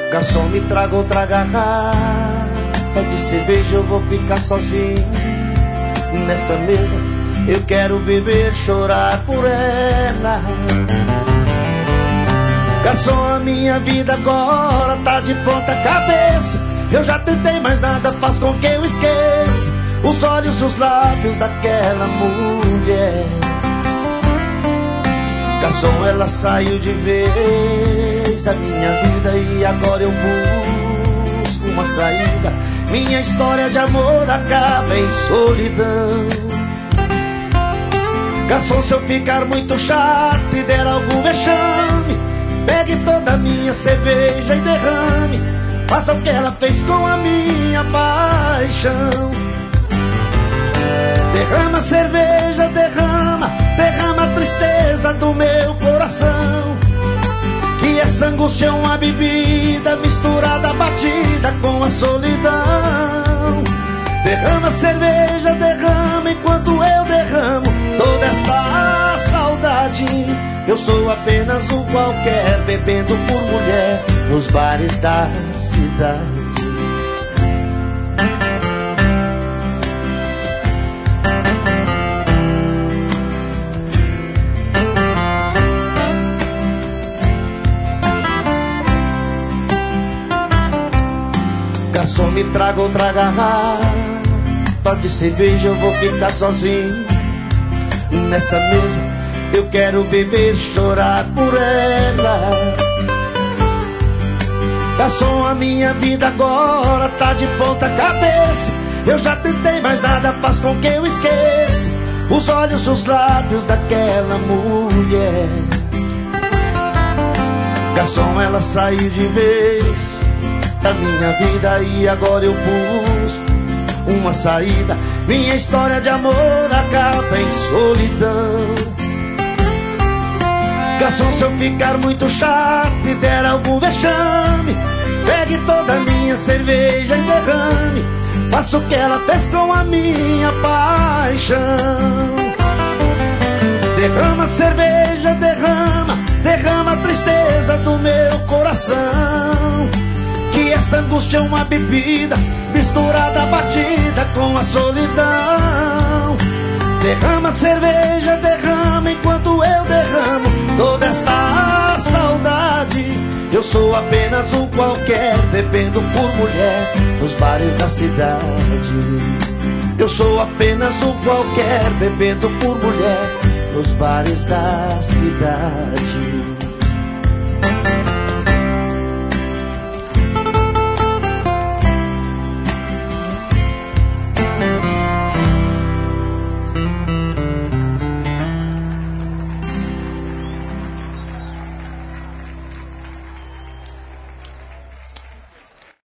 Garçom, me traga outra garrafa de cerveja, eu vou ficar sozinho nessa mesa. Eu quero beber, chorar por ela. Garçom, a minha vida agora tá de ponta cabeça. Eu já tentei, mas nada faz com que eu esqueça os olhos e os lábios daquela mulher. Garçom, ela saiu de vez da minha vida e agora eu busco uma saída. Minha história de amor acaba em solidão. Garçom, se eu ficar muito chato e der algum vexame, pegue toda a minha cerveja e derrame. Faça o que ela fez com a minha paixão. Derrama cerveja, derrama, derrama a tristeza do meu coração. Que essa angústia é uma bebida misturada, batida com a solidão. Derrama cerveja, derrama enquanto eu derramo toda esta saudade. Eu sou apenas um qualquer, bebendo por mulher nos bares da cidade. Garçom, me traga outra garrafa de cerveja, eu vou ficar sozinho nessa mesa. Eu quero beber, chorar por ela. Garçom, a minha vida agora tá de ponta cabeça. Eu já tentei, mas nada faz com que eu esqueça os olhos, os lábios daquela mulher. Garçom, ela saiu de vez da minha vida e agora eu busco uma saída. Minha história de amor acaba em solidão. Garçom, se eu ficar muito chato e der algum vexame, pegue toda a minha cerveja e derrame. Faça o que ela fez com a minha paixão. Derrama cerveja, derrama, derrama a tristeza do meu coração. Que essa angústia é uma bebida misturada, batida com a solidão. Derrama cerveja, derrama enquanto eu derramo toda esta saudade. Eu sou apenas um qualquer, bebendo por mulher nos bares da cidade. Eu sou apenas um qualquer, bebendo por mulher nos bares da cidade.